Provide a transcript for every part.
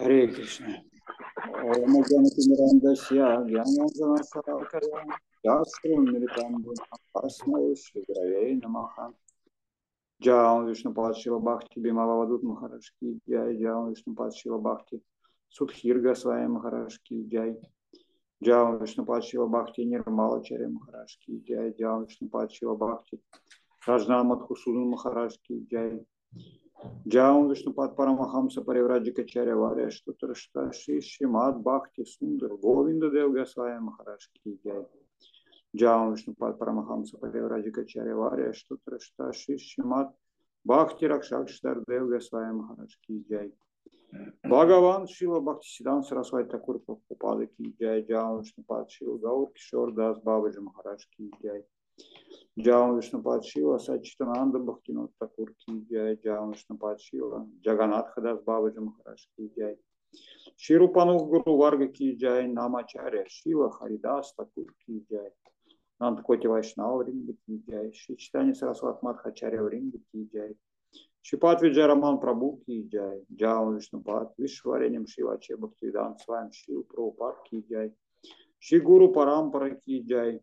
Харе Кришна. Ом Ганати Мирандасья, Гьянанджана Шалакая, Ястрим Миритамбуна, Асмай Шигравей Намаха. Джаун Вишнупад Шила Бхакти Бималавадут Махарашки Джай, Джаун Вишнупад Шила Бхакти Судхирга Свая Махарашки Джай, Джаун Вишнупад Шила Бхакти Нирмалачари Махарашки Джай, Джаун Вишнупад Шила Бхакти Раджна Мадхусудан Махарашки Джай, Джаун Вишнупад Парамахамса Паривраджикачаря Варя Штутарашта Шишимад Бхакти Сундар Говинда Девга Свая Махарашки Джай, Джаун Вишнупад Парамахамса Паривраджикачаря Варя Штутарашта Шишимад Бхакти Ракшакштар Девга Свая Махарашки Джай, Бхагаван Шила Бхакти Сидан Сарасвати Такур Прабхупада Ки Джай, Джаун Вишнупад Шила Гаур Кишор Дас Бабаджи Махарашки Джай, Джаун Вишнупад Шила Сачитананда Бхактинот Такур Ки Джай, Джаун Вишнупад Шила Джаганатха Дас Бабаджи Махарашки Джай, Ширупанух Гуру Варга Ки Джай, Намачаря Шила Харидас Такур Ки Джай, Нандкоти Вайшнава Вринда Ки Джай, Шри Читани Сарасват Мадхачаря Вринда Ки Джай, Шипат Виджараман Прабhu Ки Джай, Джаун Вишнупад Вишваренем Шиваче Бхактивидан Сваем Шил Прабхупад Ки Джай, Шри Гуру Парампара Ки Джай,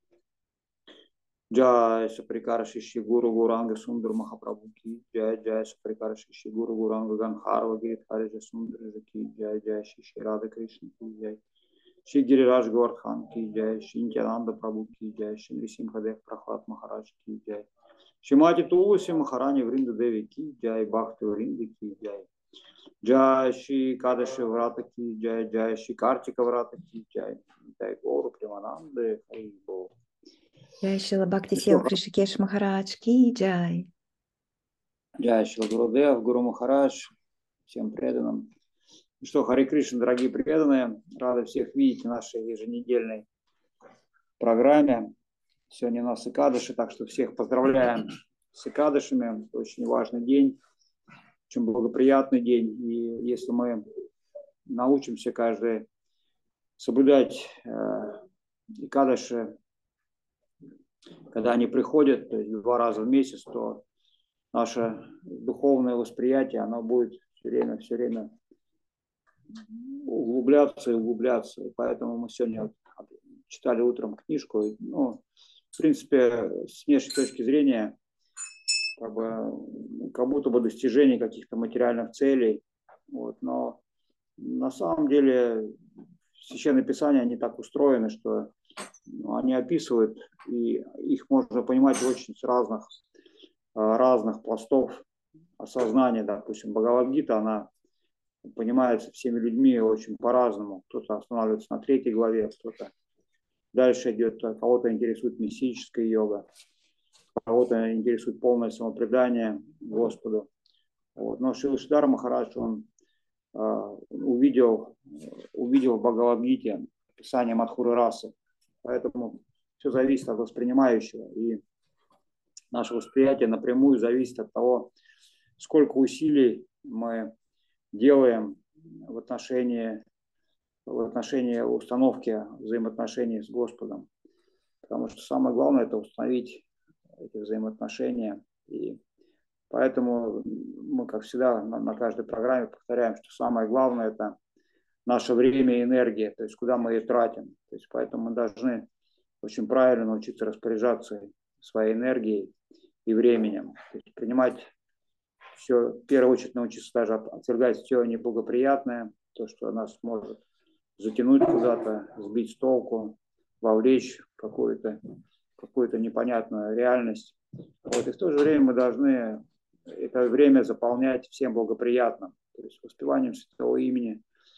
Джай Саприкара Шри Гуру Гуранга Сундар Махапрабху Ки Джай, Джай Саприкара Шри Гуру Гуранга Ганхарва Гиридхариджа Сундар Ки Джай, Джай Шри Рада Кришна Ки Джай, Шри Гирирадж Говардхан Ки Джай, Шри Нитянанда Прабhu Ки Джай, Шри Нрисимхадев Прахлад Махарадж Ки Джай, Шимати Туласи Махарани Вринда Деви Ки Джай, Бхакти Вринда Ки Джай, Джай Шри Кадаши Врата Ки Джай, Джай Шри Картика Врата Ки Джай, Джай Гору Примананды Харибо. Джай Шрила Бхакти Силах Ришикеш Махарадж Ки Джай. Джай Шрила Гурудев, Гуру Махарадж, всем преданным. Ну что, Харе Кришна, дорогие преданные, рады всех видеть в нашей еженедельной программе. Сегодня у нас Экадаши, так что всех поздравляем с Экадашами. Это очень важный день, очень благоприятный день. И если мы научимся каждый соблюдать Экадаши, когда они приходят, то есть 2 раза в месяц, то наше духовное восприятие, оно будет все время углубляться и углубляться. И поэтому мы сегодня читали утром книжку. Ну, в принципе, с внешней точки зрения, как будто бы достижение каких-то материальных целей. Вот. Но на самом деле Священное Писание, они так устроены, что они описывают, и их можно понимать очень с разных пластов осознания. Допустим, Бхагавад-гита, она понимается всеми людьми очень по-разному. Кто-то останавливается на 3 главе, кто-то дальше идет, кого-то интересует мистическая йога, кого-то интересует полное самопредание Господу. Вот. Но Шрила Шридхар Махарадж, он увидел в Бхагавад-гите описание Мадхуры расы. Поэтому все зависит от воспринимающего. И наше восприятие напрямую зависит от того, сколько усилий мы делаем в отношении установки взаимоотношений с Господом. Потому что самое главное – это установить эти взаимоотношения. И поэтому мы, как всегда, на каждой программе повторяем, что самое главное – это наше время и энергия, то есть куда мы ее тратим. То есть поэтому мы должны очень правильно научиться распоряжаться своей энергией и временем. То есть принимать все, в первую очередь научиться даже отвергать все неблагоприятное, то, что нас может затянуть куда-то, сбить с толку, вовлечь в какую-то непонятную реальность. Вот. И в то же время мы должны это время заполнять всем благоприятным, то есть воспеванием Святого Имени,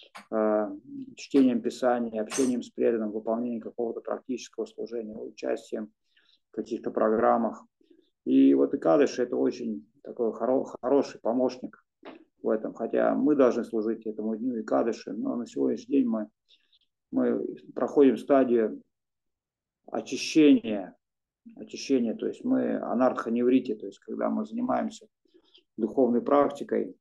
чтением Писания, общением с преданным, выполнением какого-то практического служения, участием в каких-то программах. И вот Экадаши – это очень такой хороший помощник в этом. Хотя мы должны служить этому дню Экадаши, но на сегодняшний день мы проходим стадию очищения, то есть мы анартха-неврити, то есть когда мы занимаемся духовной практикой.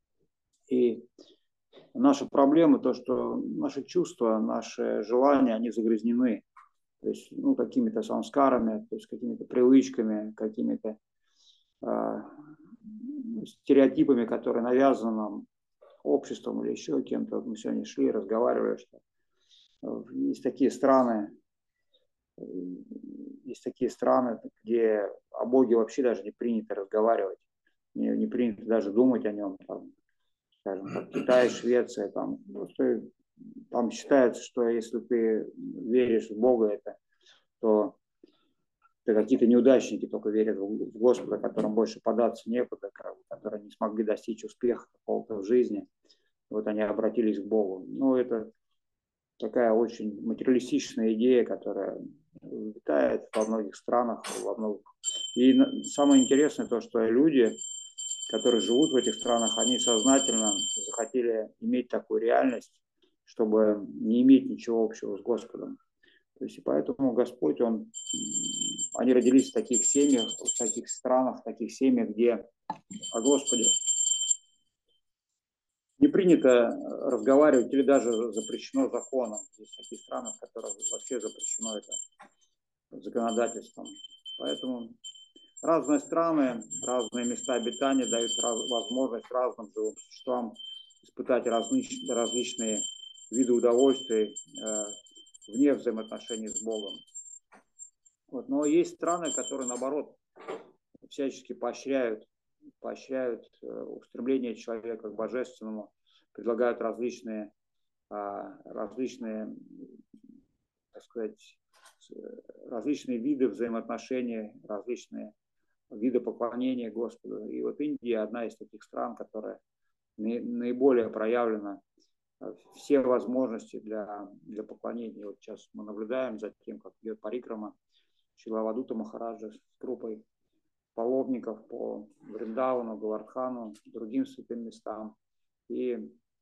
И наша проблема то, что наши чувства, наши желания, они загрязнены. То есть, какими-то самскарами, то есть какими-то привычками, какими-то стереотипами, которые навязаны нам обществом или еще кем-то. Вот мы сегодня шли, разговаривали, что есть такие страны, где о Боге вообще даже не принято разговаривать, не принято даже думать о нем. Там, скажем, как Китай, Швеция, там, просто, там считается, что если ты веришь в Бога, то какие-то неудачники только верят в Господа, которым больше податься некуда, которые не смогли достичь успеха какого-то в жизни. Вот они обратились к Богу. Ну, это такая очень материалистичная идея, которая витает во многих странах, во многих. И самое интересное то, что люди, которые живут в этих странах, они сознательно захотели иметь такую реальность, чтобы не иметь ничего общего с Господом. То есть, и поэтому Господь, они родились в таких семьях, в таких странах, в таких семьях, где о Господе не принято разговаривать или даже запрещено законом. Есть такие страны, в которых вообще запрещено это законодательством. Поэтому разные страны, разные места обитания дают возможность разным живым существам испытать различные виды удовольствий вне взаимоотношений с Богом. Вот. Но есть страны, которые, наоборот, всячески поощряют устремление человека к божественному, предлагают различные, так сказать, различные виды взаимоотношений, различные виды поклонения Господу. И вот Индия одна из таких стран, которая наиболее проявлена все возможности для поклонения. Вот сейчас мы наблюдаем за тем, как идет парикрама Шрила Авадута Махараджа с группой паломников по Вриндавану, Говардхану, другим святым местам. И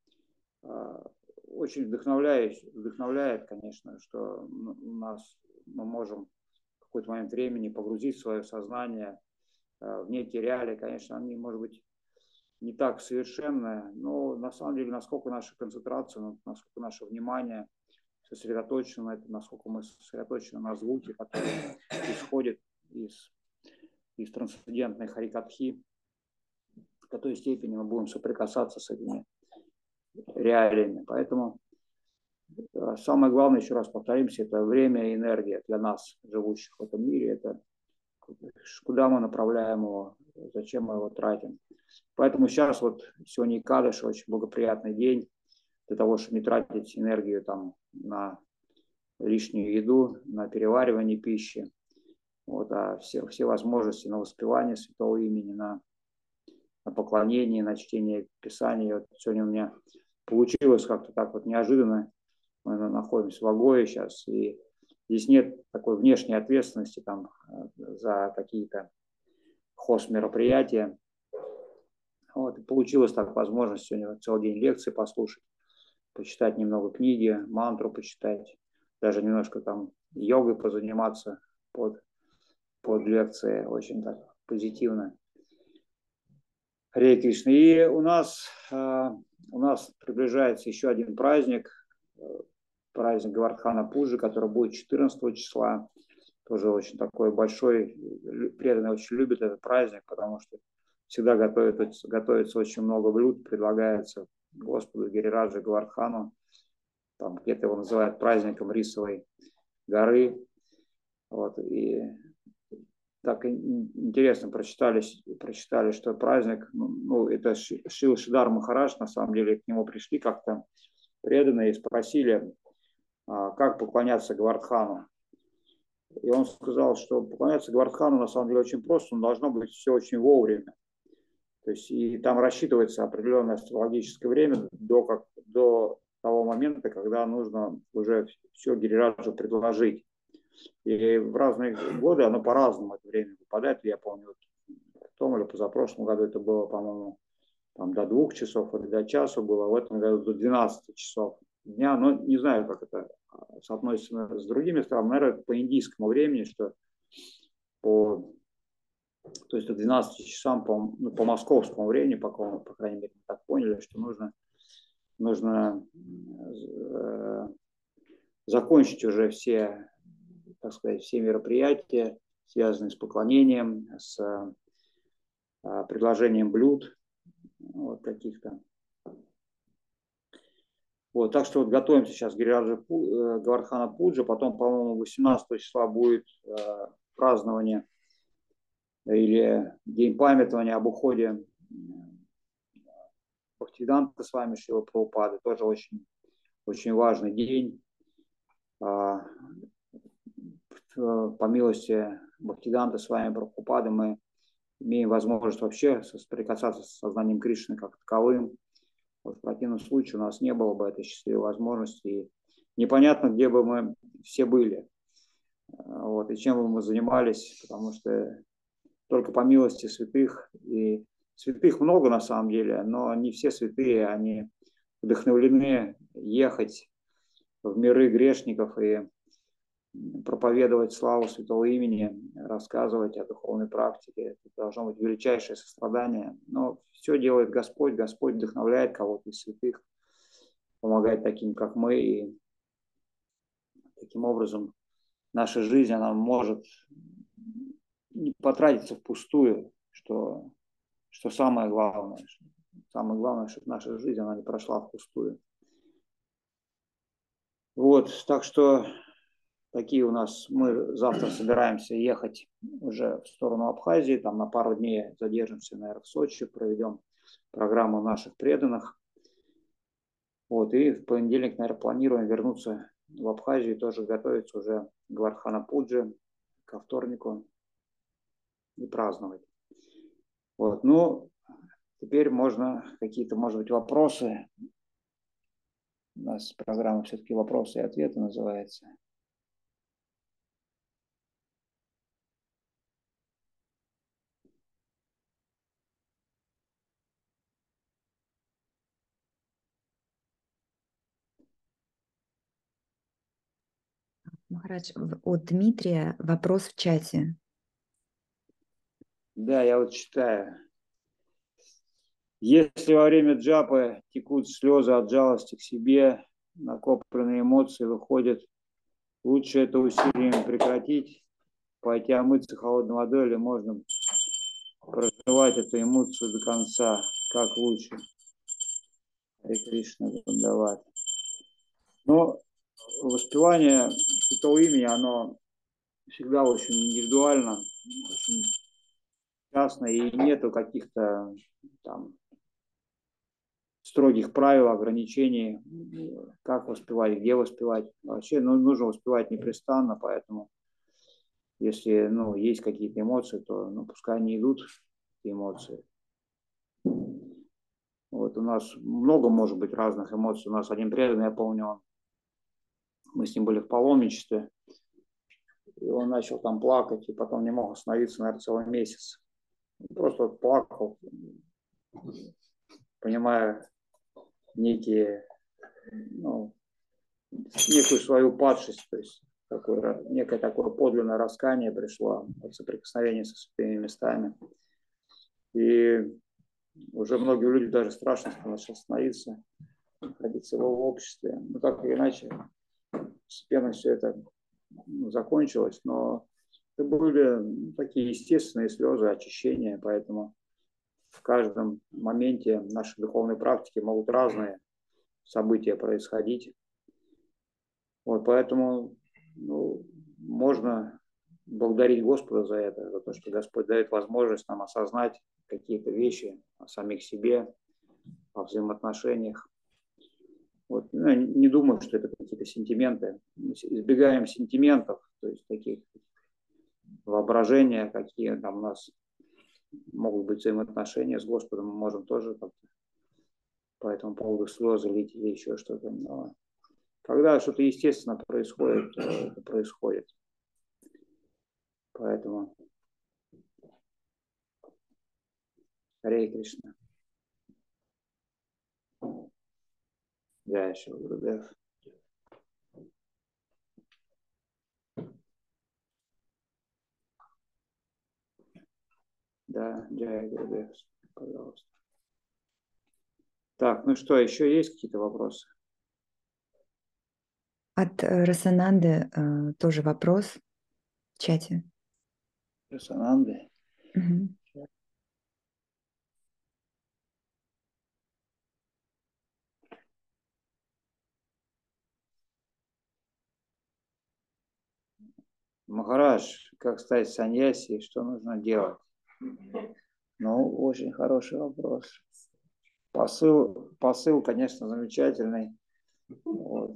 очень вдохновляет, конечно, что мы можем в какой-то момент времени погрузить свое сознание в некие реалии. Конечно, они, может быть, не так совершенные, но на самом деле, насколько наша концентрация, насколько наше внимание сосредоточено на этом, насколько мы сосредоточены на звуке, который исходит из трансцендентной харикатхи, в какой степени мы будем соприкасаться с этими реалиями. Поэтому самое главное, еще раз повторимся, это время и энергия для нас, живущих в этом мире. Это куда мы направляем его, зачем мы его тратим. Поэтому сейчас вот сегодня Икадыш, очень благоприятный день для того, чтобы не тратить энергию там на лишнюю еду, на переваривание пищи, вот, а все возможности на воспевание святого имени, на поклонение, на чтение Писания. Вот сегодня у меня получилось как-то так вот неожиданно. Мы находимся в Агое сейчас, и здесь нет такой внешней ответственности там за какие-то хозмероприятия. Вот, и получилось так возможность сегодня целый день лекции послушать, почитать немного книги, мантру почитать, даже немножко там йогой позаниматься под лекцией, очень так позитивно. Харе Кришна. И у нас приближается еще один праздник Говардхана Пуджи, который будет 14 числа. Тоже очень такой большой, преданный очень любит этот праздник, потому что всегда готовится очень много блюд, предлагается Господу Гирираджа Говардхану. Там где-то его называют праздником Рисовой горы. Вот, и так интересно прочитали, что праздник, это Шрила Шридар Махарадж, на самом деле к нему пришли как-то преданные и спросили, как поклоняться Говардхану. И он сказал, что поклоняться Говардхану на самом деле очень просто, но должно быть все очень вовремя. То есть и там рассчитывается определенное астрологическое время до того момента, когда нужно уже все Гирираджу предложить. И в разные годы оно по-разному это время выпадает. Я помню, вот в том или позапрошлом году это было, по-моему, там до 2 часов или до часа было, в этом году до 12 часов дня. Но не знаю, как это соотносится с другими странами. Наверное, по индийскому времени, что то есть до 12 часам по московскому времени, по крайней мере, мы так поняли, что нужно закончить уже все, так сказать, все мероприятия, связанные с поклонением, с предложением блюд вот, каких-то. Вот, так что вот готовимся сейчас к Гавардхана Пуджи, потом, по-моему, 18 числа будет празднование или день памятования об уходе Бхактивиданта с вами Шрилы Прабхупады, тоже очень, очень важный день. По милости Бхактивиданта с вами Прабхупады мы имеем возможность вообще соприкасаться с сознанием Кришны как таковым. Вот в противном случае у нас не было бы этой счастливой возможности. И непонятно, где бы мы все были. Вот, и чем бы мы занимались, потому что только по милости святых, и святых много на самом деле, но не все святые, они вдохновлены ехать в миры грешников и проповедовать славу святого имени, рассказывать о духовной практике. Это должно быть величайшее сострадание. Но все делает Господь. Господь вдохновляет кого-то из святых, помогает таким, как мы. И таким образом наша жизнь, она может не потратиться впустую, что самое главное. Самое главное, чтобы наша жизнь, она не прошла впустую. Вот, так что такие у нас, мы завтра собираемся ехать уже в сторону Абхазии, там на пару дней задержимся, наверное, в Сочи, проведем программу наших преданных. Вот, и в понедельник, наверное, планируем вернуться в Абхазию, тоже готовиться уже к Гавардхана Пуджи, ко вторнику и праздновать. Вот, ну, теперь можно какие-то, может быть, вопросы. У нас программа все-таки «Вопросы и ответы» называется. Махарадж, от Дмитрия вопрос в чате. Да, я вот читаю. Если во время джапы текут слезы от жалости к себе, накопленные эмоции выходят, лучше это усилием прекратить, пойти омыться холодной водой, или можно проживать эту эмоцию до конца, как лучше. Харе Кришна Вриндават. Но воспевание святого имени, оно всегда очень индивидуально, очень частно, и нету каких-то там строгих правил, ограничений, как воспевать, где воспевать. Вообще нужно воспевать непрестанно, поэтому если есть какие-то эмоции, то пускай они идут, эти эмоции. Вот у нас много может быть разных эмоций. У нас один преданный, я помню, мы с ним были в паломничестве, и он начал там плакать, и потом не мог остановиться, наверное, целый месяц. Просто плакал, понимая некую свою падшесть, то есть некое такое подлинное раскаяние пришло от соприкосновения со святыми местами. И уже многие люди даже страшно начали остановиться, находиться в его обществе. Ну, так или иначе, постепенно все это закончилось, но это были такие естественные слезы, очищения, поэтому в каждом моменте нашей духовной практики могут разные события происходить. Вот, поэтому можно благодарить Господа за это, за то, что Господь дает возможность нам осознать какие-то вещи о самих себе, о взаимоотношениях. Вот. Не думаю, что это какие-то сентименты. Избегаем сентиментов, то есть таких воображения, какие там у нас могут быть взаимоотношения с Господом, мы можем тоже как-то по этому поводу слезы лить или еще что-то. Но когда что-то естественно происходит, то это происходит. Поэтому Харе Кришна. Джай Шри Гурудев. Да, Джай Гурудев, пожалуйста. Так, ну что, еще есть какие-то вопросы? От Расананды тоже вопрос в чате. Расананды. Угу. Махарадж, как стать саньяси, что нужно делать? Ну, очень хороший вопрос. Посыл, конечно, замечательный. Вот.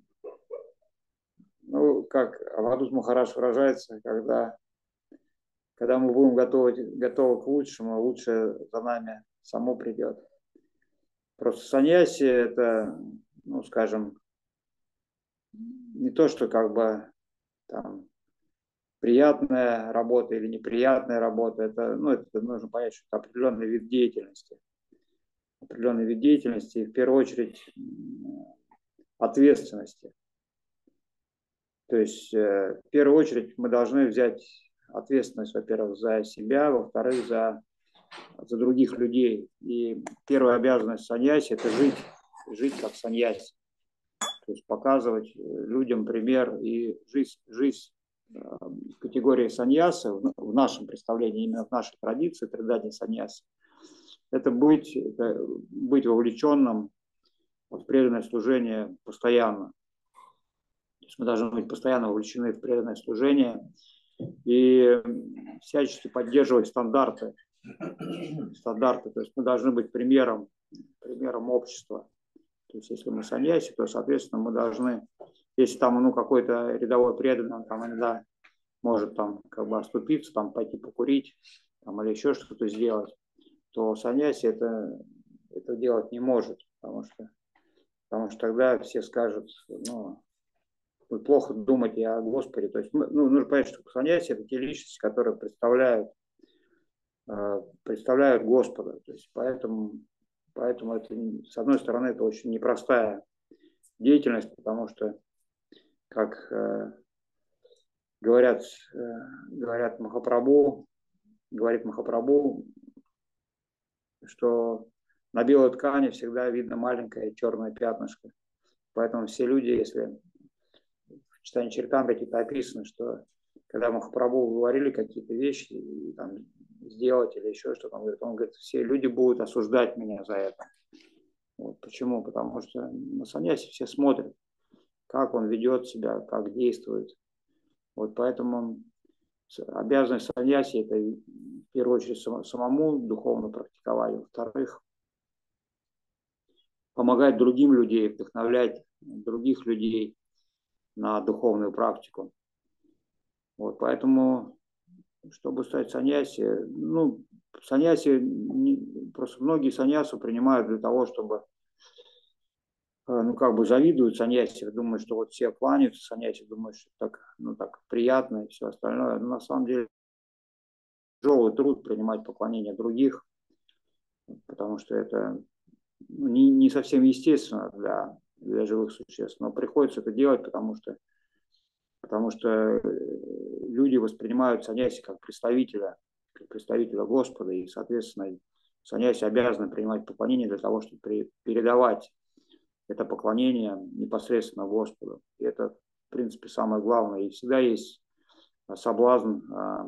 Ну, как Авадут Махарадж выражается, когда мы будем готовы к лучшему, лучшее за нами само придет. Просто саньяси это, ну, скажем, не то, что как бы там приятная работа или неприятная работа, это, ну, это нужно понять, что это определенный вид деятельности. Определенный вид деятельности и в первую очередь ответственности. То есть в первую очередь мы должны взять ответственность, во-первых, за себя, во-вторых, за других людей. И первая обязанность саньяси – это жить как саньяси. То есть показывать людям пример и жизнь в категории саньяса, в нашем представлении, именно в нашей традиции, тридати саньяси, это быть вовлеченным в преданное служение постоянно. То есть мы должны быть постоянно вовлечены в преданное служение и всячески поддерживать стандарты. То есть мы должны быть примером общества. То есть если мы саньяси, то, соответственно, мы должны, если там какой-то рядовой преданный, он там иногда может там как бы оступиться, там пойти покурить там, или еще что-то сделать, то саньяси это делать не может, потому что тогда все скажут, ну, вы плохо думаете о Господе. То есть нужно понять, что саньяси это те личности, которые представляют Господа. То есть поэтому это, с одной стороны, это очень непростая деятельность, потому что, как говорит Махапрабху, что на белой ткани всегда видно маленькое черное пятнышко. Поэтому все люди, если в читании Чаритамрити это описано, что когда Махапрабху говорили какие-то вещи, там, сделать или еще что-то, он говорит, все люди будут осуждать меня за это. Вот. Почему? Потому что на саньяси все смотрят, как он ведет себя, как действует. Вот поэтому обязанность саньяси это в первую очередь самому духовно практиковать, во-вторых, помогать другим людям, вдохновлять других людей на духовную практику. Вот поэтому, чтобы стать саньяси, просто многие саньясу принимают для того, чтобы, завидуют саньяси, думают, что вот все кланяются саньяси, думают, что так приятно и все остальное. Но на самом деле тяжелый труд принимать поклонение других, потому что это не совсем естественно для живых существ, но приходится это делать, потому что люди воспринимают саньяси как представителя Господа, и, соответственно, саньяси обязаны принимать поклонение для того, чтобы передавать это поклонение непосредственно Господу. И это, в принципе, самое главное. И всегда есть соблазн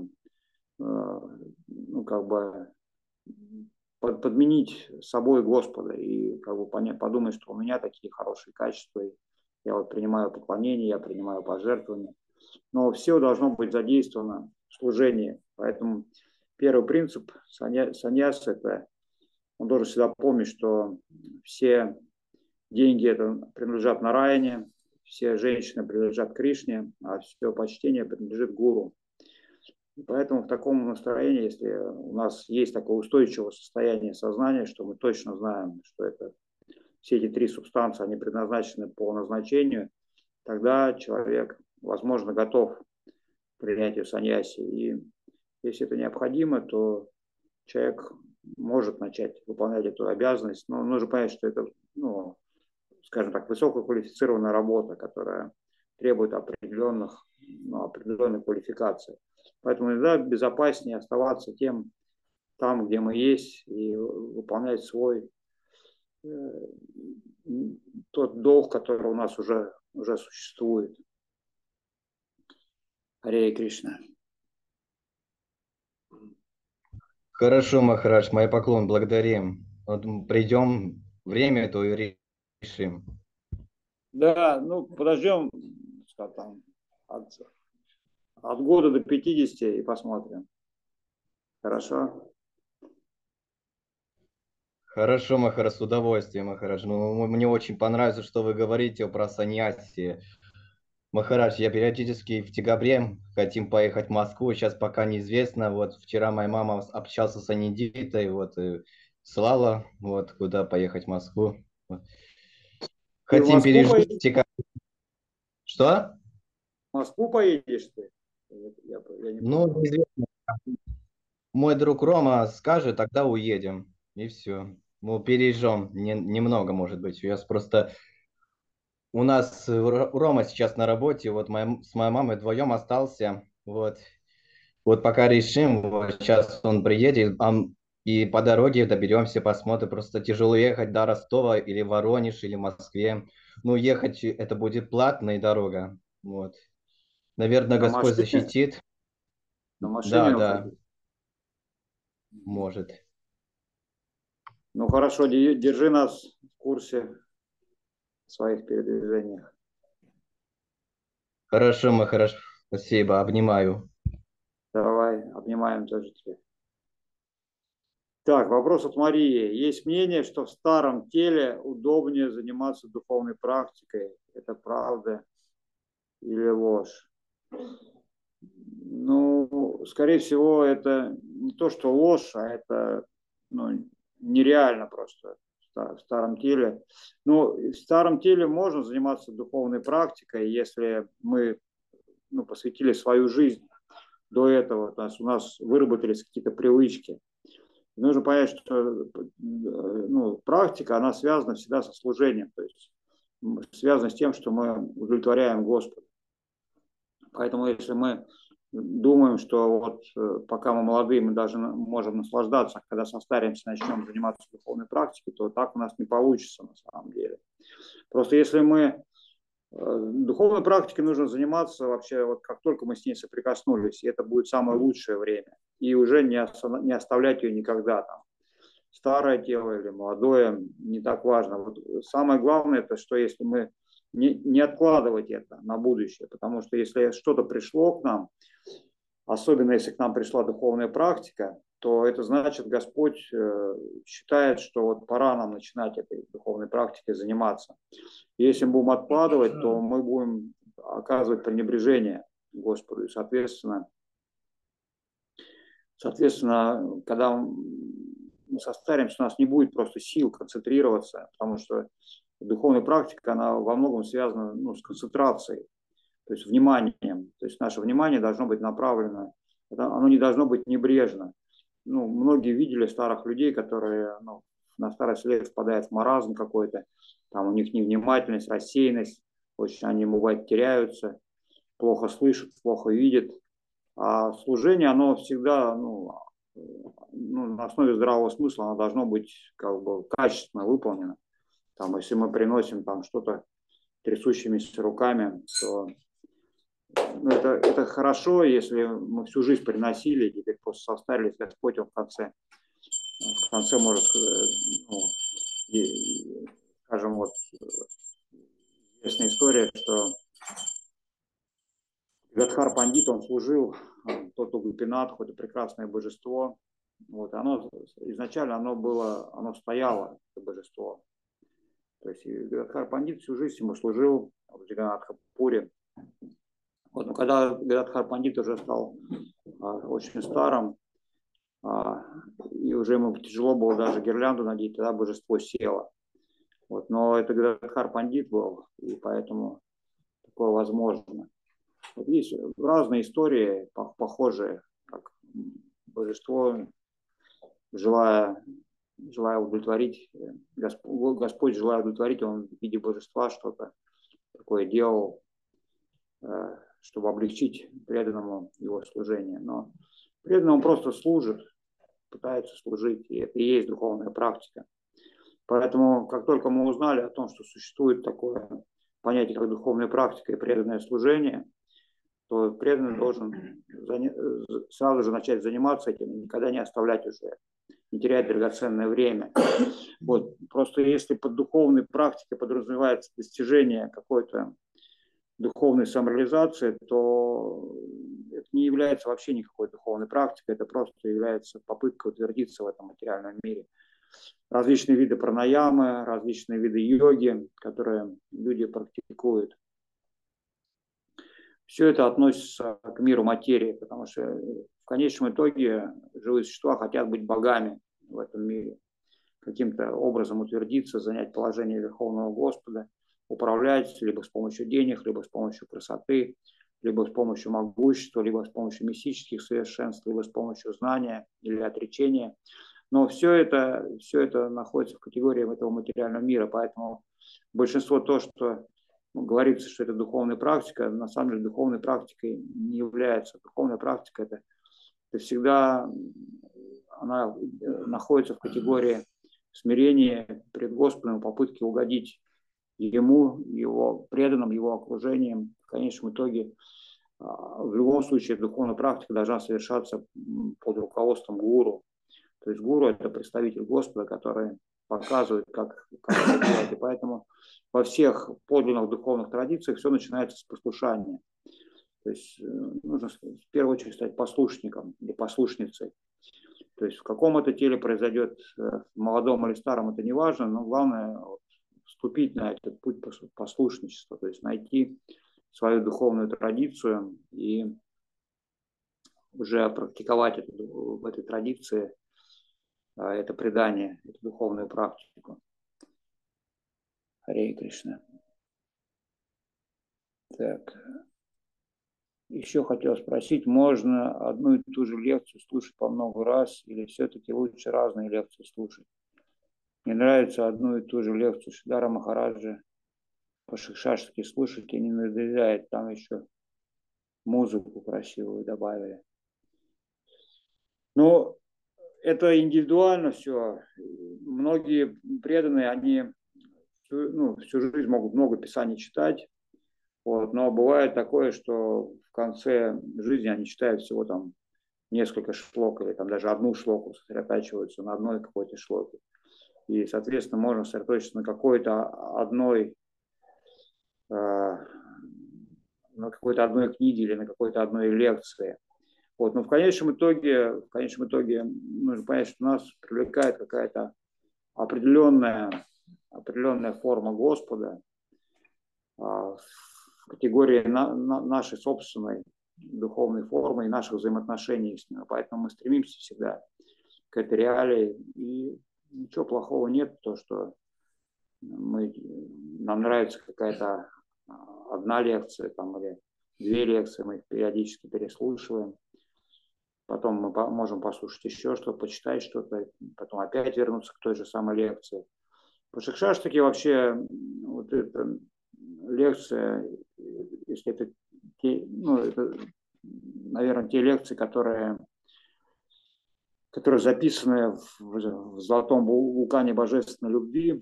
подменить собой Господа и подумать, что у меня такие хорошие качества, я вот принимаю поклонение, я принимаю пожертвования. Но все должно быть задействовано в служении. Поэтому первый принцип саньяса – это он должен всегда помнить, что все деньги принадлежат Нараяне, все женщины принадлежат Кришне, а все почтение принадлежит гуру. И поэтому в таком настроении, если у нас есть такое устойчивое состояние сознания, что мы точно знаем, что все эти три субстанции, они предназначены по назначению, тогда человек, возможно, готов к принятию саньяси. И если это необходимо, то человек может начать выполнять эту обязанность. Но нужно понять, что это, скажем так, высококвалифицированная работа, которая требует определенной квалификации. Поэтому иногда безопаснее оставаться там, где мы есть, и выполнять тот долг, который у нас уже существует. Харе Кришна. Хорошо, Махарадж, мои поклон, благодарим. Вот придем, время то и решим. Да, подождем, там, От года до 50 и посмотрим. Хорошо? Хорошо, Махарадж, с удовольствием, Махарадж. Ну, мне очень понравится, что вы говорите про саньяси. Махарадж, я периодически в декабре хотим поехать в Москву, сейчас пока неизвестно. Вот вчера моя мама общался с Анидитой, вот, слала, вот, куда поехать в Москву. Вот. Ты в Хотим Москву пережить поедешь? декабрь. Что? В Москву поедешь ты? Я не Ну, понял. неизвестно. Мой друг Рома скажет, тогда уедем. И все. Мы переезжаем немного, может быть. Я просто... У нас Рома сейчас на работе, вот с моей мамой вдвоем остался. Вот. Вот пока решим, вот сейчас он приедет, и по дороге доберемся, посмотрим. Просто тяжело ехать до Ростова или Воронеж, или Москве. Ну, ехать это будет платная дорога. Вот. Наверное, На Господь машине? защитит. На машине Да, да, уходить? может. Ну хорошо, держи нас в курсе своих передвижений. Хорошо, Махараш, спасибо, обнимаю. Давай, обнимаем тоже тебя. Так, вопрос от Марии. Есть мнение, что в старом теле удобнее заниматься духовной практикой. Это правда или ложь? Ну, скорее всего, это не то, что ложь, а это нереально просто в старом теле. Ну, в старом теле можно заниматься духовной практикой, если мы посвятили свою жизнь до этого, то есть у нас выработались какие-то привычки. Нужно понять, что практика, она связана всегда со служением, то есть связана с тем, что мы удовлетворяем Господа. Поэтому если мы думаем, что вот пока мы молодые, мы даже можем наслаждаться, а когда состаримся, начнем заниматься духовной практикой, то так у нас не получится на самом деле. Просто если мы духовной практикой нужно заниматься вообще, вот как только мы с ней соприкоснулись, и это будет самое лучшее время, и уже не оставлять ее никогда там. Старое тело или молодое, не так важно. Вот самое главное, это что если мы не откладывать это на будущее, потому что если что-то пришло к нам, особенно если к нам пришла духовная практика, то это значит, Господь считает, что вот пора нам начинать этой духовной практикой заниматься. Если мы будем откладывать, то мы будем оказывать пренебрежение Господу. И, соответственно, когда мы состаримся, у нас не будет просто сил концентрироваться, потому что духовная практика, она во многом связана с концентрацией, то есть вниманием. То есть наше внимание должно быть направлено, оно не должно быть небрежно. Многие видели старых людей, которые на старость лет впадают в маразм какой-то, там у них невнимательность, рассеянность, очень они, бывает, теряются, плохо слышат, плохо видят. А служение, оно всегда, на основе здравого смысла, оно должно быть как бы качественно выполнено. Там, если мы приносим там что-то трясущимися руками, то это хорошо, если мы всю жизнь приносили, и теперь просто состарились, Господь, он в конце может, скажем, вот известная история, что Гадхар Пандит, он служил Тоту Гопинатху, это прекрасное божество. Вот, изначально оно стояло, это божество. То есть Гадхар Пандит всю жизнь ему служил в Джаганатха-Пуре. Вот, но когда Гадхар Пандит уже стал очень старым, и уже ему тяжело было даже гирлянду надеть, тогда божество село. Вот, но это Гадхар Пандит был, и поэтому такое возможно. Вот есть разные истории, похожие, как божество, желая удовлетворить, Господь, желая удовлетворить, он в виде божества что-то такое делал, чтобы облегчить преданному его служение. Но преданный он просто служит, пытается служить, и это и есть духовная практика. Поэтому, как только мы узнали о том, что существует такое понятие, как духовная практика и преданное служение, то преданный должен сразу же начать заниматься этим и никогда не оставлять уже, не терять драгоценное время. Вот. Просто если под духовной практикой подразумевается достижение какой-то духовной самореализации, то это не является вообще никакой духовной практикой, это просто является попыткой утвердиться в этом материальном мире. Различные виды пранаямы, различные виды йоги, которые люди практикуют. Все это относится к миру материи, потому что в конечном итоге живые существа хотят быть богами в этом мире, каким-то образом утвердиться, занять положение Верховного Господа, управлять либо с помощью денег, либо с помощью красоты, либо с помощью могущества, либо с помощью мистических совершенств, либо с помощью знания или отречения. Но все это находится в категории этого материального мира, поэтому большинство то, что говорится, что это духовная практика, на самом деле духовной практикой не является. Духовная практика это всегда она находится в категории смирения пред Господом, попытки угодить Ему, Его преданным, Его окружением. В конечном итоге, в любом случае, духовная практика должна совершаться под руководством гуру. То есть гуру – это представитель Господа, который показывает, как это делать. И поэтому во всех подлинных духовных традициях все начинается с послушания. То есть нужно в первую очередь стать послушником или послушницей. То есть в каком это теле произойдет, молодом или старом, это не важно, но главное вступить на этот путь послушничества, то есть найти свою духовную традицию и уже практиковать в этой традиции это предание, эту духовную практику. Харе Кришна. Так. Еще хотел спросить, можно одну и ту же лекцию слушать по много раз или все-таки лучше разные лекции слушать? Мне нравится одну и ту же лекцию Шридхара Махараджа по Шикшаштхе слушать и не надоедает. Там еще музыку красивую добавили. Но это индивидуально все. Многие преданные, они всю жизнь могут много писаний читать. Вот, но бывает такое, что в конце жизни они читают всего там несколько шлок или там даже одну шлоку, сосредотачиваются на одной какой-то шлоке. И, соответственно, можно сосредоточиться на какой-то одной книге или на какой-то одной лекции. Вот. Но в конечном итоге нужно понять, что нас привлекает какая-то определенная форма Господа в категории нашей собственной духовной формы и наших взаимоотношений с ним. Поэтому мы стремимся всегда к этой реалии. И ничего плохого нет, то, что нам нравится какая-то одна лекция там, или две лекции, мы их периодически переслушиваем. Потом мы можем послушать еще что-то, почитать что-то, потом опять вернуться к той же самой лекции. По Шикшаштхе вообще вот эта лекция, если это наверное, те лекции, которые записаны в Золотом вулкане Божественной любви.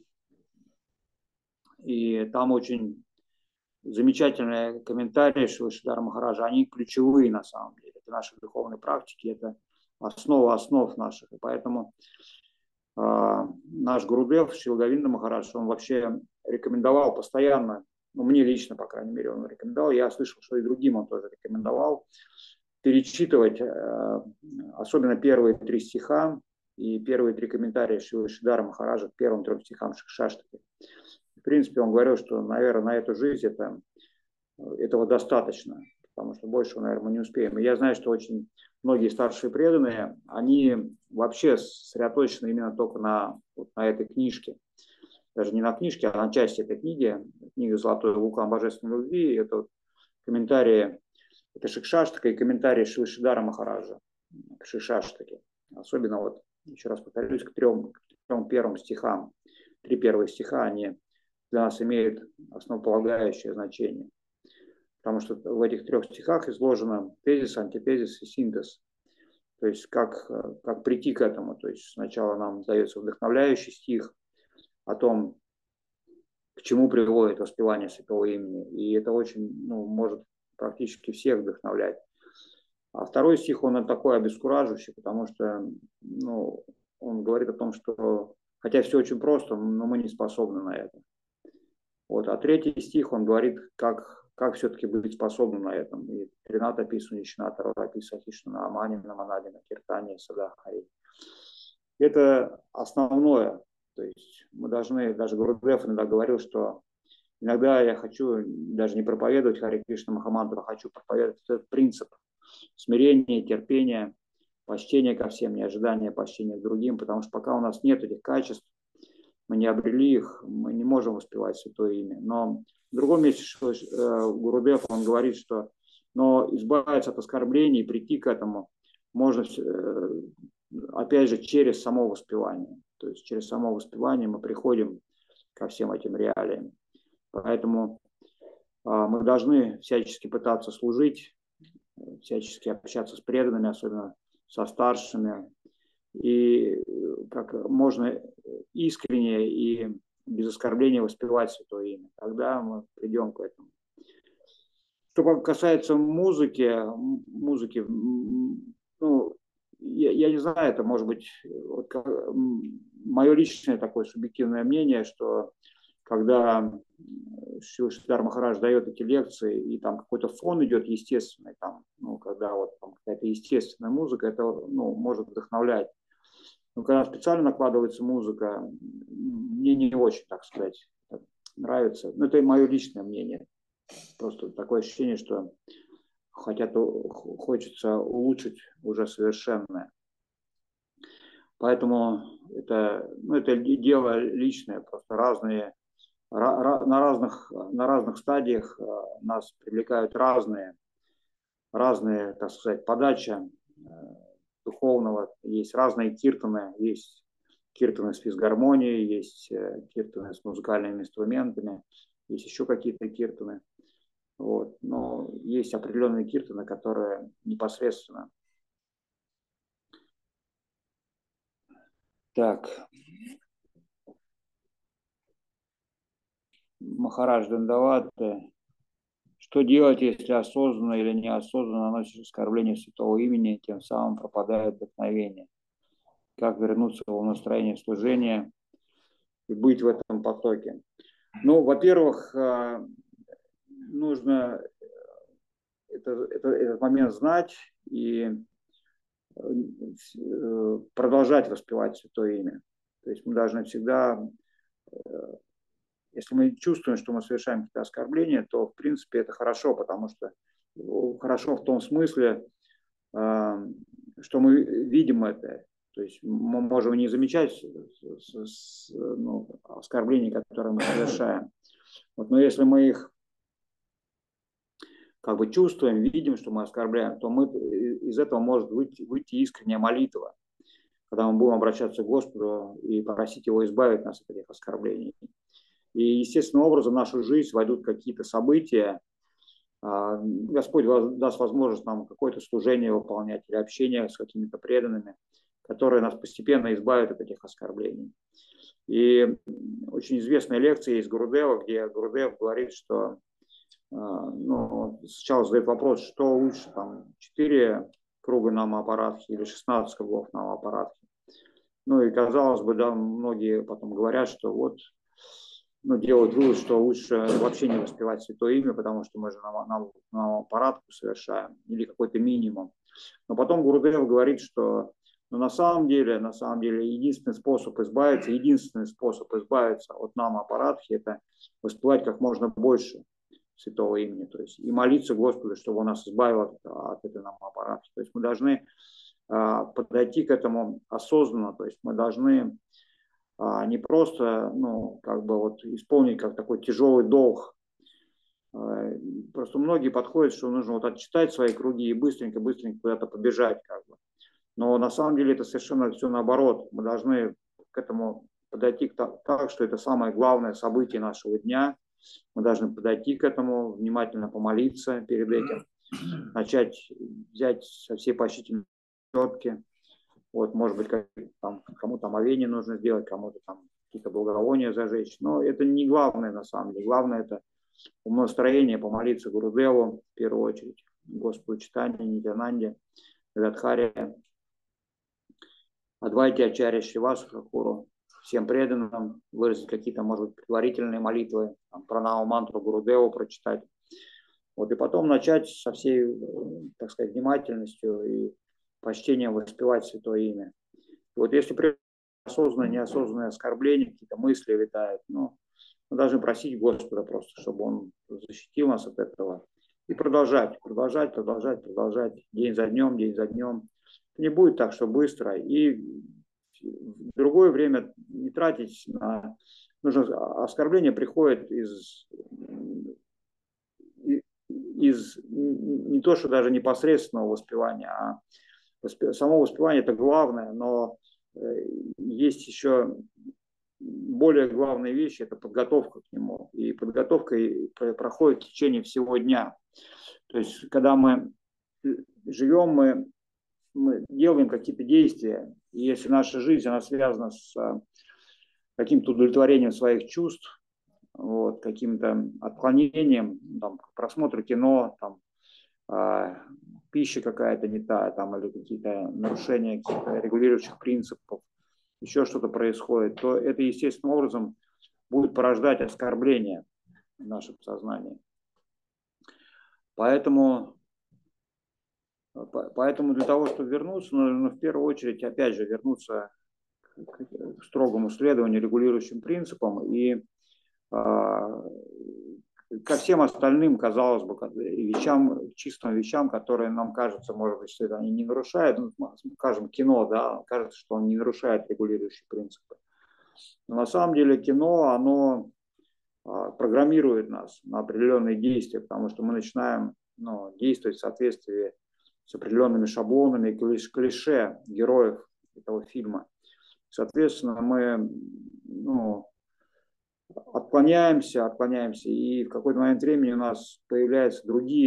И там очень замечательные комментарии Шридхара Махараджа, они ключевые на самом деле. Это наши духовные практики, это основа основ наших. И поэтому наш Гурудев Шрила Говинда Махарадж, он вообще рекомендовал постоянно, мне лично, по крайней мере, он рекомендовал, я слышал, что и другим он тоже рекомендовал, перечитывать особенно первые 3 стиха и первые 3 комментария Шридхара Махараджа к первым 3 стихам Шикшаштхи. В принципе, он говорил, что, наверное, на эту жизнь этого достаточно, потому что больше, наверное, мы не успеем. И я знаю, что очень многие старшие преданные, они вообще сосредоточены именно только на этой книжке. Даже не на книжке, а на части этой книги. Книга «Золотой вулкан Божественной любви». Это комментарии, это Шикшаштха и комментарии Шридхара Махараджа к Шикшаштхе. Особенно, еще раз повторюсь, к 3 первым стихам. 3 первых стиха, они для нас имеют основополагающее значение. Потому что в этих 3 стихах изложено тезис, антитезис и синтез. То есть как прийти к этому. То есть сначала нам дается вдохновляющий стих о том, к чему приводит воспевание святого имени. И это очень может практически всех вдохновлять. А 2 стих, он такой обескураживающий, потому что он говорит о том, что хотя все очень просто, но мы не способны на это. Вот. А 3 стих, он говорит, как как все-таки быть способным на этом. И Трината Пису, Нишната, Рорапи, Сахишна, Амани, Наманадина, Киртани, Садахари. Это основное. То есть мы должны, даже Гурудев иногда говорил, что иногда я хочу даже не проповедовать Хари Кришна Махамантру, а хочу проповедовать этот принцип смирения, терпения, почтения ко всем, неожидания почтения к другим, потому что пока у нас нет этих качеств, мы не обрели их, мы не можем воспевать Святое Имя. Но в другом месте Гурудев, он говорит, что но избавиться от оскорблений, прийти к этому можно, опять же, через само воспевание. То есть через само воспевание мы приходим ко всем этим реалиям. Поэтому мы должны всячески пытаться служить, всячески общаться с преданными, особенно со старшими, и как можно искренне и без оскорбления воспевать Святое Имя. Тогда мы придем к этому. Что касается музыки, ну, я не знаю, это может быть вот, мое личное такое субъективное мнение, что когда Шрила Махарадж дает эти лекции, и там какой-то фон идет естественный, там, ну, когда вот там какая-то естественная музыка, это, ну, может вдохновлять. Но когда специально накладывается музыка, мне не очень, так сказать, нравится. Но это мое личное мнение. Просто такое ощущение, что хочется улучшить уже совершенное. Поэтому это дело личное, просто на разных стадиях нас привлекают разные, так сказать, подача духовного. Есть разные киртаны, есть киртаны с физгармонией, есть киртаны с музыкальными инструментами, есть еще какие-то киртаны. Вот. Но есть определенные киртаны, которые непосредственно. Так. Махарадж Дандаватте. Что делать, если осознанно или неосознанно наносишь оскорбление святого имени, тем самым пропадает вдохновение? Как вернуться в настроение служения и быть в этом потоке? Ну, во-первых, нужно этот момент знать и продолжать воспевать Святое Имя. То есть мы должны всегда, если мы чувствуем, что мы совершаем какие-то оскорбления, то, в принципе, это хорошо, потому что хорошо в том смысле, что мы видим это. То есть мы можем не замечать оскорбления, которые мы совершаем. Вот, но если мы их как бы чувствуем, видим, что мы оскорбляем, то из этого может выйти искренняя молитва, когда мы будем обращаться к Господу и просить Его избавить нас от этих оскорблений. И естественным образом в нашу жизнь войдут какие-то события. Господь даст возможность нам какое-то служение выполнять или общение с какими-то преданными, которые нас постепенно избавят от этих оскорблений. И очень известная лекция есть Гурудева, где Гурудев говорит, что сначала задает вопрос, что лучше, там, 4 круга Намапарадхи или 16 кругов Намапарадхи. Ну и казалось бы, да, многие потом говорят, что вот, делают вывод, что лучше вообще не воспевать Святое Имя, потому что мы же Намапарадху совершаем, или какой-то минимум. Но потом Гурудев говорит, что на самом деле, единственный способ избавиться от Намапарадхи, это воспевать как можно больше Святого Имени, то есть и молиться Господу, чтобы Он нас избавил от этой Намапарадхи. То есть мы должны подойти к этому осознанно, то есть мы должны не просто, исполнить как такой тяжелый долг. Просто многие подходят, что нужно вот отчитать свои круги и быстренько куда-то побежать, как бы. Но на самом деле это совершенно все наоборот. Мы должны к этому подойти так, что это самое главное событие нашего дня. Мы должны подойти к этому, внимательно помолиться перед этим, начать взять со всей почтительной четки. Вот, может быть, кому-то омовение нужно сделать, кому-то там какие-то благовония зажечь. Но это не главное на самом деле. Главное это умонастроение, помолиться Гурудеву в первую очередь, Господу Чайтанье, Нитьянанде, Гададхаре, Адвайте Ачарье, Шривасу Тхакуру, всем преданным, выразить какие-то, может быть, предварительные молитвы, пранаму мантру Гурудеву прочитать. Вот, и потом начать со всей, так сказать, внимательностью и почтением воспевать Святое Имя. Вот если при осознанное, неосознанное оскорбление, какие-то мысли витают, ну, мы должны просить Господа просто, чтобы Он защитил нас от этого. И продолжать, продолжать, продолжать, продолжать, день за днем, день за днем. Не будет так, что быстро. И в другое время не тратить на... Нужно, оскорбление приходит из не то, что даже непосредственного воспевания, а само воспевание это главное, но есть еще более главные вещи, это подготовка к нему. И подготовка проходит в течение всего дня. То есть, когда мы живем, мы делаем какие-то действия, и если наша жизнь, она связана с каким-то удовлетворением своих чувств, вот, каким-то отклонением, там, просмотр кино, там, пища какая-то не та, там, или какие-то нарушения каких-то регулирующих принципов, еще что-то происходит, то это естественным образом будет порождать оскорбление в нашем сознании. Поэтому для того, чтобы вернуться, нужно в первую очередь, опять же, вернуться к строгому следованию регулирующим принципам и ко всем остальным, казалось бы, вещам, чистым вещам, которые нам кажется, может быть, что это они не нарушают, ну, скажем, кино, да, кажется, что он не нарушает регулирующие принципы. Но на самом деле кино, оно программирует нас на определенные действия, потому что мы начинаем действовать в соответствии с определенными шаблонами, клише героев этого фильма. Соответственно, мы отклоняемся, и в какой-то момент времени у нас появляется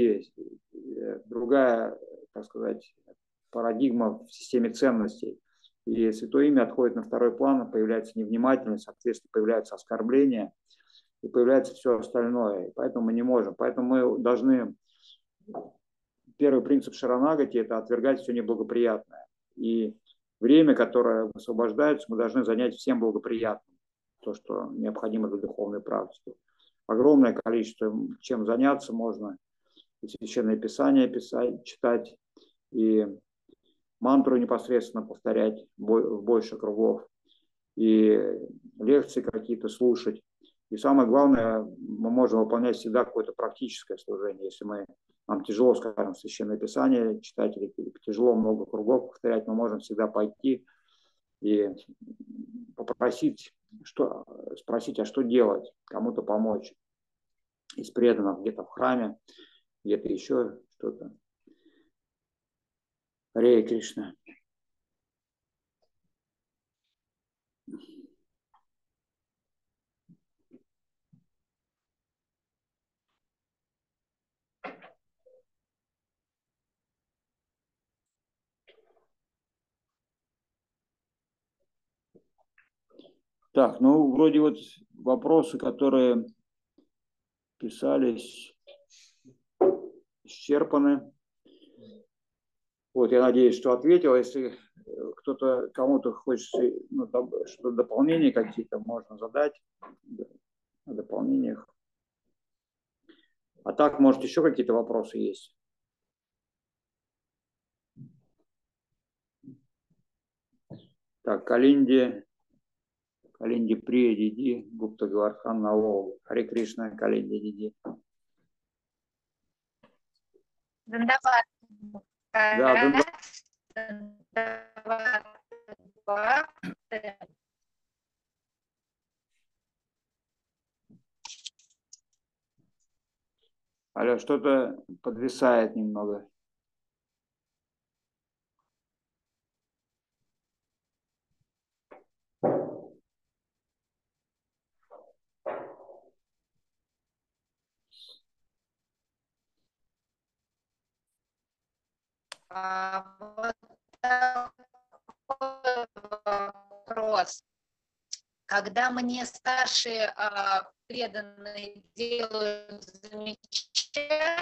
другая, так сказать, парадигма в системе ценностей. И Святое Имя отходит на второй план, появляется невнимательность, соответственно, появляется оскорбление, и появляется все остальное. И поэтому мы не можем. Поэтому мы должны... Первый принцип Шаранагати – это отвергать все неблагоприятное. И время, которое освобождается, мы должны занять всем благоприятным. То, что необходимо для духовной практики. Огромное количество, чем заняться можно. И Священное Писание писать, читать, и мантру непосредственно повторять в больше кругов, и лекции какие-то слушать. И самое главное, мы можем выполнять всегда какое-то практическое служение. Если нам тяжело, скажем, Священное Писание читать, или тяжело много кругов повторять, мы можем всегда пойти и спросить, а что делать, кому-то помочь из преданных, где-то в храме, где-то еще что-то. Харе Кришна. Так, вроде вот вопросы, которые писались, исчерпаны. Вот, я надеюсь, что ответил. Если кому-то хочется что-то дополнения какие-то, можно задать о дополнениях. А так, может, еще какие-то вопросы есть? Так, Калинди Прия Диди, Гупта Гавардхан Навол. Харе Кришна, Калинди Диди. Да, алло, что-то подвисает немного. Вот такой вопрос. Когда мне старшие преданные делают замечания,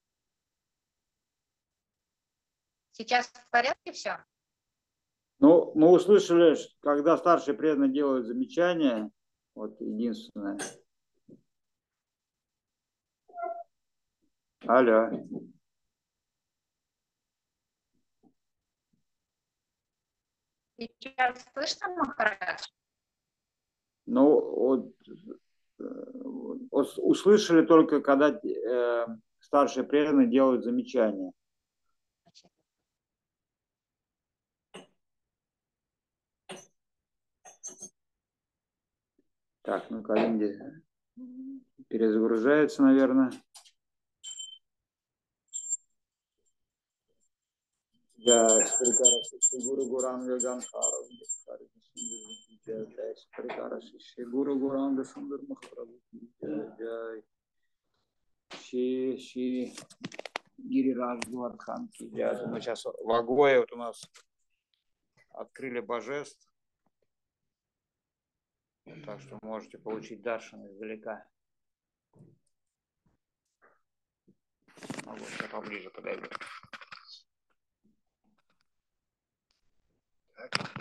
сейчас в порядке все? Ну, мы услышали, когда старшие преданные делают замечания, вот единственное. Алло. Сейчас слышно, Махарадж? Ну, вот услышали только, когда старшие преданные делают замечания. Так, ну Калинди перезагружается, наверное. Да, Гуру Гуранга Ганхара, Гуру Гуранга Сундар Махапрабху, Ши Гирирадж Гуардхан. Я думаю, сейчас в Агое вот у нас открыли божеств, так что можете получить даршан издалека. А вот я поближе подойду. Так.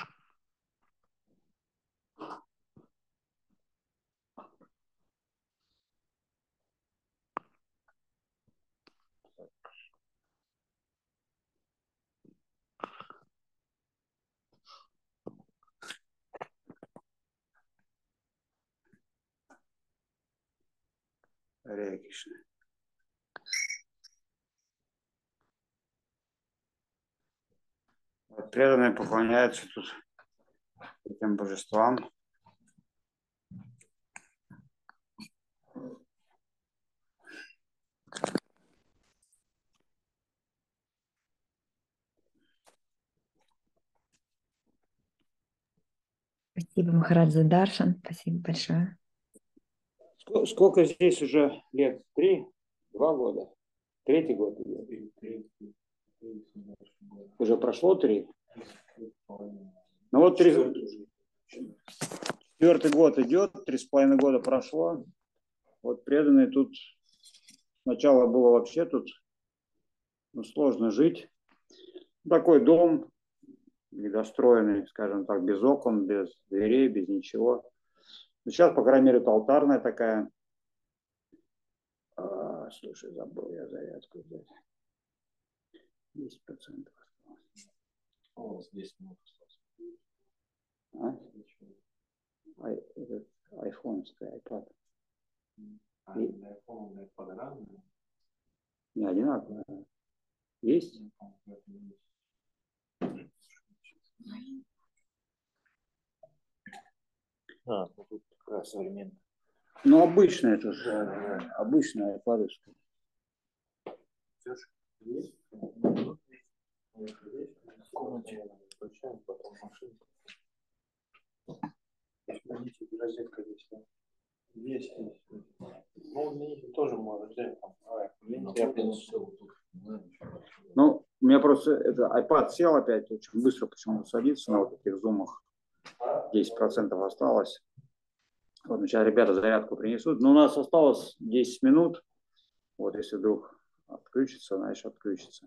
Харе Кришна. Вот преданные поклоняются тут этим божествам. Спасибо, Махарадж, за даршан. Спасибо большое. Сколько здесь уже лет? 3? 2 года? 3-й год идет? Уже прошло 3? Ну вот 4-й год идет, 3,5 года прошло. Вот преданные тут сначала было вообще тут сложно жить. Такой дом недостроенный, скажем так, без окон, без дверей, без ничего. Но сейчас, по крайней мере, это алтарная такая. Слушай, забыл я зарядку взять. 10% осталось. О, здесь минут осталось. Этот айфоновский iPad. На iPhone, на iPad разные? Не одинаково. Есть? Ну тут как раз современный. Ну, обычная это же. Обычная iPad. Есть? В комнате включаем, потом машинку. Видите, розетка есть. Есть. Ну, видите, тоже можно взять. Ну, у меня просто это iPad сел опять, очень быстро почему-то садится на вот этих зумах. 10% осталось. Вот сейчас ребята зарядку принесут. Но у нас осталось 10 минут. Вот если вдруг отключится, значит отключится.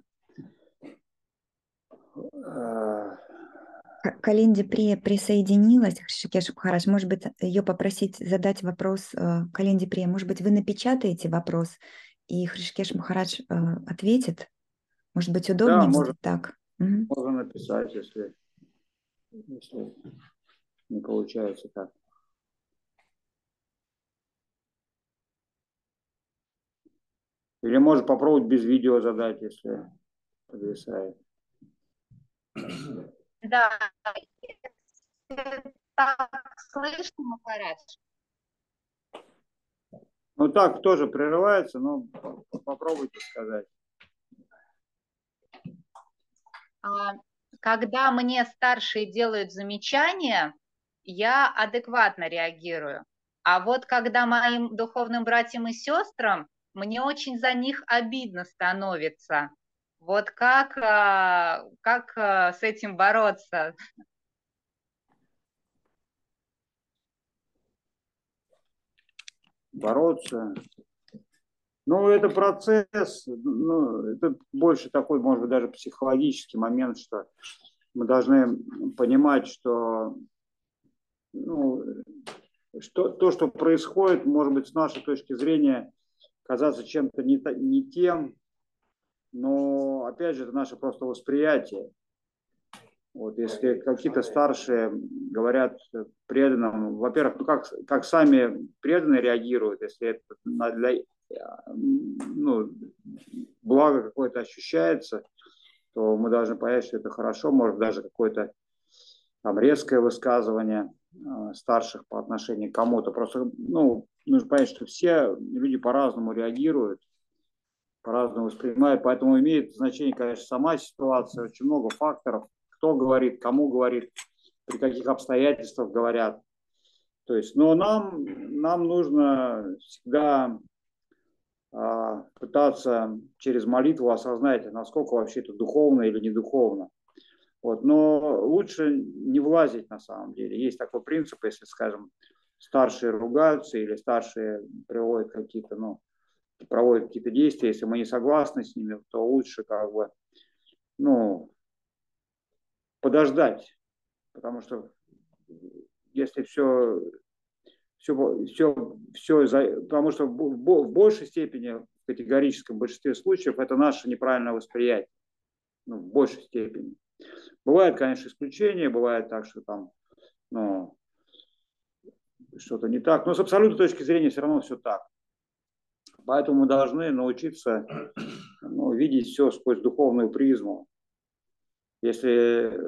Калинди присоединилась, Хришикеш Махарадж. Может быть, ее попросить задать вопрос Калинди Прия. Может быть, вы напечатаете вопрос, и Хришикеш Махарадж ответит? Может быть, удобнее будет так? Можно написать, если не получается так. Или можно попробовать без видео задать, если подвисает. Да, так слышно, Махарадж? Ну так тоже прерывается, но попробуйте сказать. Когда мне старшие делают замечания, я адекватно реагирую. А вот когда моим духовным братьям и сестрам, мне очень за них обидно становится. Вот как с этим бороться? Бороться. Ну, это процесс, ну, это больше такой, может быть, даже психологический момент, что мы должны понимать, что, ну, то, что происходит, может быть, с нашей точки зрения, казаться чем-то не тем, но, опять же, это наше просто восприятие. Вот, если какие-то старшие говорят преданным, во-первых, ну как сами преданные реагируют, если это для благо какое-то ощущается, то мы должны понять, что это хорошо, может даже какое-то там резкое высказывание старших по отношению к кому-то. Просто нужно понять, что все люди по-разному реагируют, по-разному воспринимают, поэтому имеет значение, конечно, сама ситуация, очень много факторов, кто говорит, кому говорит, при каких обстоятельствах говорят. То есть, но нам нужно всегда пытаться через молитву осознать, насколько вообще это духовно или не духовно. Вот. Но лучше не влазить на самом деле. Есть такой принцип, если, скажем, старшие ругаются или старшие проводят какие-то действия, если мы не согласны с ними, то лучше как бы, подождать. Потому что если потому что в большей степени, в категорическом большинстве случаев, это наше неправильное восприятие. В большей степени. Бывают, конечно, исключения, бывает так, что там, что-то не так. Но с абсолютной точки зрения все равно все так. Поэтому мы должны научиться видеть все сквозь духовную призму. Если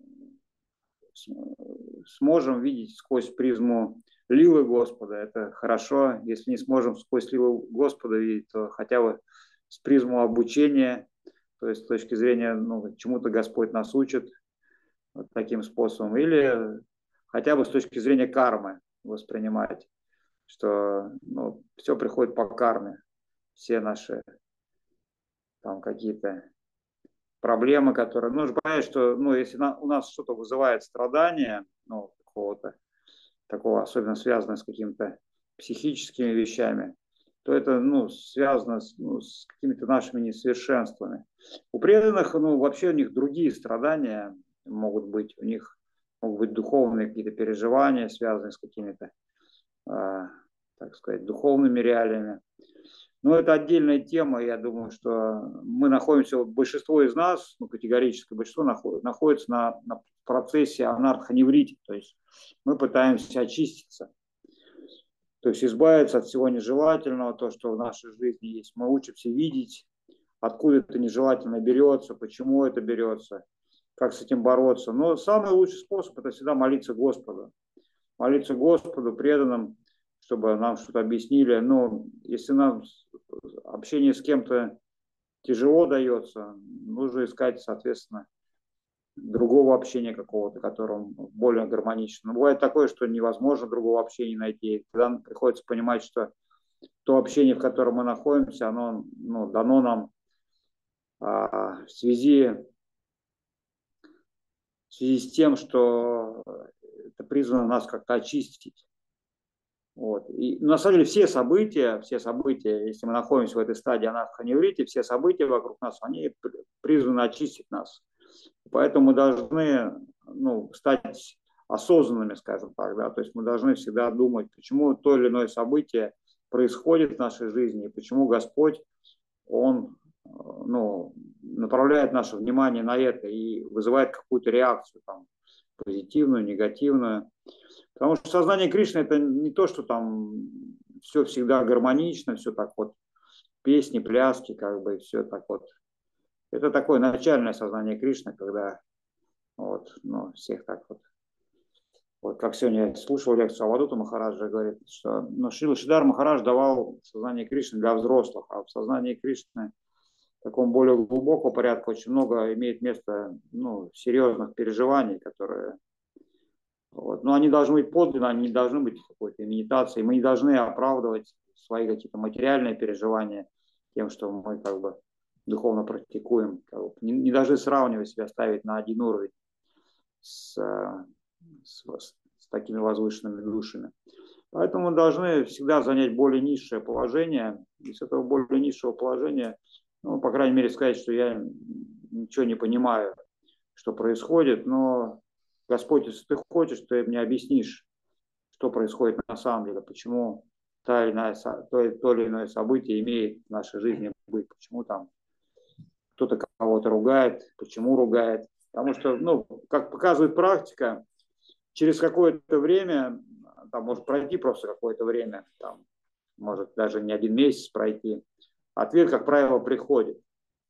сможем видеть сквозь призму лилы Господа, это хорошо. Если не сможем сквозь лилу Господа видеть, то хотя бы с призму обучения, то есть с точки зрения, чему-то Господь нас учит вот таким способом, или хотя бы с точки зрения кармы воспринимать, что все приходит по карме, все наши там какие-то проблемы, которые, нужно понять, что, если у нас что-то вызывает страдания, какого-то такого, особенно связанного с какими-то психическими вещами, то это, связано с какими-то нашими несовершенствами. У преданных, вообще у них другие страдания могут быть, у них могут быть духовные какие-то переживания, связанные с какими-то, так сказать, духовными реалиями. Но это отдельная тема, я думаю, что мы находимся, большинство из нас, категорическое большинство, находится на процессе анартха-неврити, то есть мы пытаемся очиститься, то есть избавиться от всего нежелательного, то, что в нашей жизни есть. Мы учимся видеть, откуда это нежелательно берется, почему это берется, как с этим бороться. Но самый лучший способ – это всегда молиться Господу. Молиться Господу, преданным, чтобы нам что-то объяснили. Но если нам общение с кем-то тяжело дается, нужно искать, соответственно, другого общения какого-то, которым более гармонично. Но бывает такое, что невозможно другого общения найти. Тогда приходится понимать, что то общение, в котором мы находимся, оно дано нам в связи с тем, что это призвано нас как-то очистить. Вот. И на самом деле все события, если мы находимся в этой стадии анартха-неврити, все события вокруг нас, они призваны очистить нас. Поэтому мы должны стать осознанными, скажем так, да? То есть мы должны всегда думать, почему то или иное событие происходит в нашей жизни, и почему Господь, Он направляет наше внимание на это и вызывает какую-то реакцию, там, позитивную, негативную. Потому что сознание Кришны – это не то, что там все всегда гармонично, все так вот, песни, пляски, как бы, все так вот. Это такое начальное сознание Кришны, когда всех так вот. Вот как сегодня я слушал лекцию Авадута Махараджа, говорит, что Шрила Шридар Махарадж давал сознание Кришны для взрослых, а в сознании Кришны в таком более глубокого порядка очень много имеет место серьезных переживаний, которые... Но они должны быть подлинны, они не должны быть какой-то имитацией. Мы не должны оправдывать свои какие-то материальные переживания тем, что мы как бы духовно практикуем. Не должны сравнивать себя, ставить на один уровень с такими возвышенными душами. Поэтому мы должны всегда занять более низшее положение. И с этого более низшего положения, по крайней мере, сказать, что я ничего не понимаю, что происходит, но Господь, если ты хочешь, ты мне объяснишь, что происходит на самом деле, почему то или иное событие имеет в нашей жизни быть, почему там кто-то кого-то ругает, почему ругает. Потому что, ну, как показывает практика, через какое-то время, там может пройти просто какое-то время, там, может даже не один месяц пройти, ответ, как правило, приходит.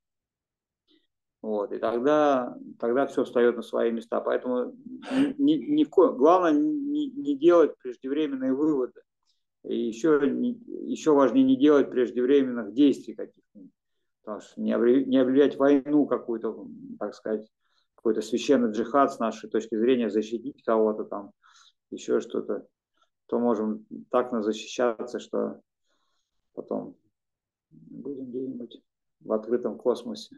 Вот, и тогда все встает на свои места. Поэтому главное не делать преждевременные выводы. И еще важнее не делать преждевременных действий каких-нибудь. Потому что не объявлять войну какую-то, так сказать, какой-то священный джихад с нашей точки зрения, защитить кого-то там, еще что-то, то можем так защищаться, что потом будем где-нибудь в открытом космосе.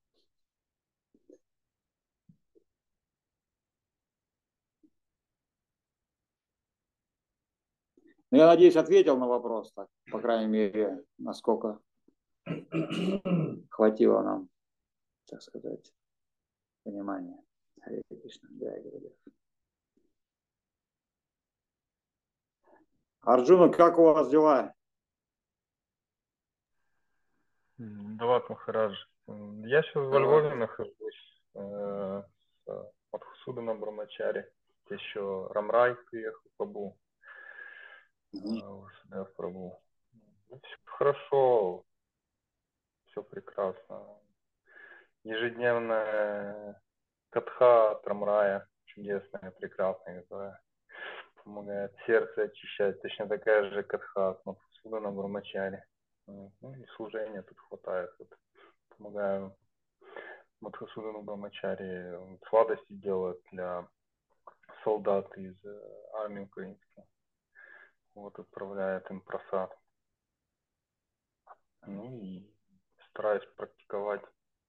Ну, я надеюсь, ответил на вопрос, так, по крайней мере, насколько хватило нам, так сказать, понимания. Харе Кришна, Джай Гурудев. Арджуна, как у вас дела? Дават Махарадж. Я сейчас во Львове нахожусь, с Мадхусуданом Брамачари. Еще Рамрай приехал, Прабу. Васудев Прабу. Все хорошо, все прекрасно. Ежедневная катха от Рамрая, чудесная, прекрасная, которая помогает сердце очищать. Точно такая же катха от Мадхусудана Брамачари. Ну и служения тут хватает. Вот помогаю Мадхусудану Брамачари. Сладости делают для солдат из армии украинской. Вот отправляет им просад. Ну и стараюсь практиковать.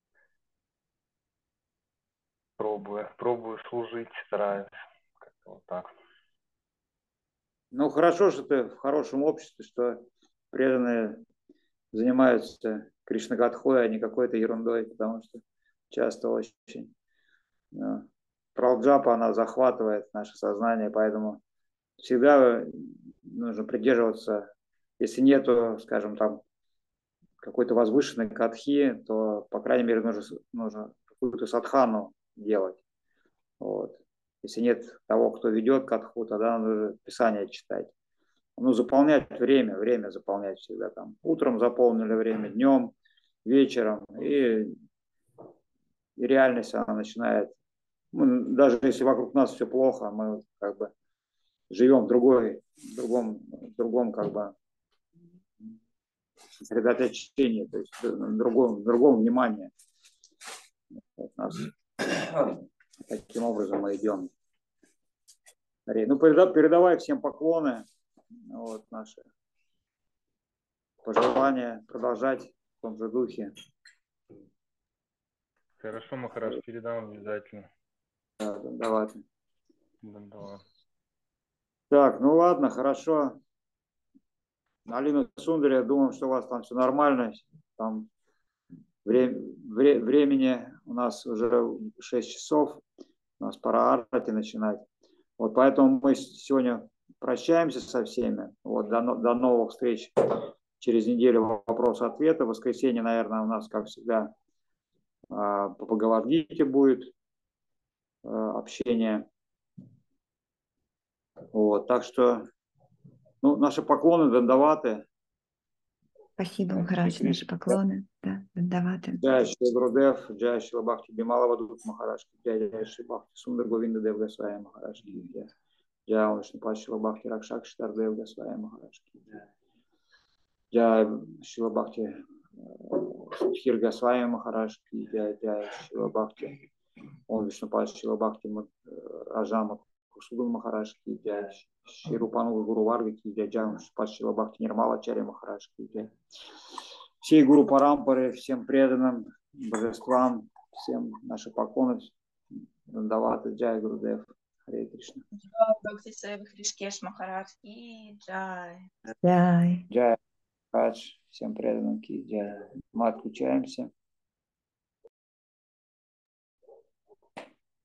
Пробую служить, стараюсь. Как-то вот так. Ну, хорошо, что ты в хорошем обществе, что преданные занимаются Кришнагатхой, а не какой-то ерундой, потому что часто очень пралджапа, она захватывает наше сознание, поэтому всегда нужно придерживаться, если нету, скажем, там какой-то возвышенной катхи, то, по крайней мере, нужно какую-то садхану делать. Вот. Если нет того, кто ведет катху, тогда надо Писание читать. Ну, заполнять время заполнять всегда там. Утром заполнили время, днем, вечером, и реальность она начинает. Даже если вокруг нас все плохо, мы как бы живем в другом как бы сосредоточении, то есть в другом внимании. Вот нас, таким образом мы идем. Ну, передавай всем поклоны, вот, наши пожелания продолжать в том же духе. Хорошо, Махарадж, передам обязательно. Да, давай. Да. Так, ну ладно, хорошо. Алина Сундари, я думаю, что у вас там все нормально. Там времени у нас уже 6 часов. У нас пора арати начинать. Вот поэтому мы сегодня прощаемся со всеми. Вот, до новых встреч через неделю, вопрос-ответы. В воскресенье, наверное, у нас, как всегда, по Бхагавад-гите будет общение. Вот, так что, ну, наши поклоны, дандаваты. Спасибо, Махарадж, наши поклоны. Да, дандаваты. Джай Шри Гурудев, Джай Шри Бхакти Бимала Вадут Махарадж, Джай Шри Бхакти Сундар Говинда Дев Госвами Махарадж, Джай Вишну Пад Шри Бхакти Ракшак Штар Дев Госвами Махарадж, Джай Шри Бхакти Судхир Госвами Махарадж, Джай Шри Бхакти Вишну Пад Шри Бхакти Раджама Кусудан Махарадж, Джай Шри Рупану Гуру Варга, Джай Вишну Пад Шри Бхакти Нирмала Чарья Махарадж, всей Гуру Парампары, всем преданным божествам, всем наши поклоны. Дандаваты, Джай Гурудев, Харе Кришна. Бхакти Сейва Хришкеш Махарадж ки джай. Джай. Джай Хадж, всем преданным ки джай. Мы отключаемся.